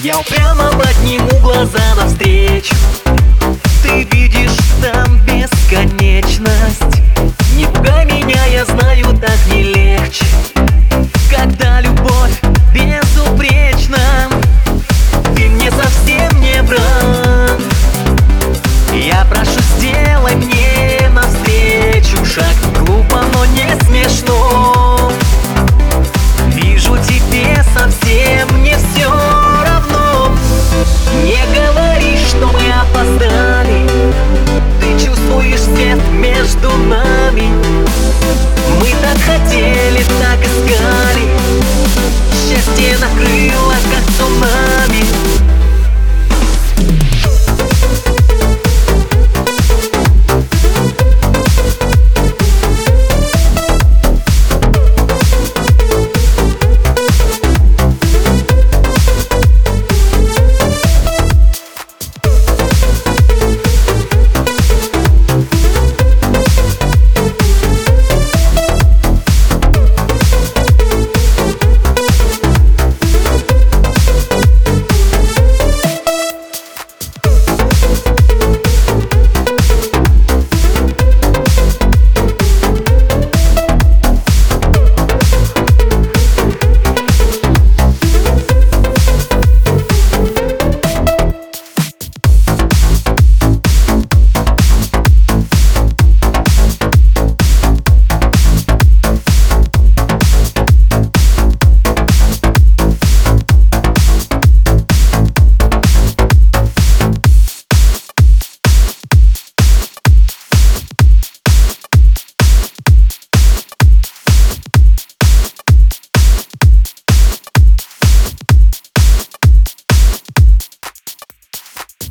Я упрямо подниму глаза навстречу. Ты видишь там бесконечность. Не пугай меня, я знаю, так не легче, когда любовь безупречна. Ты мне совсем не враг. Я прошу, сделай мне навстречу шаг. Глупо, но не смешно. Вижу, тебе совсем не все равно. Не говори, что мы опоздали. Ты чувствуешь свет между нами. Мы так хотели, так искали. Счастье накрыло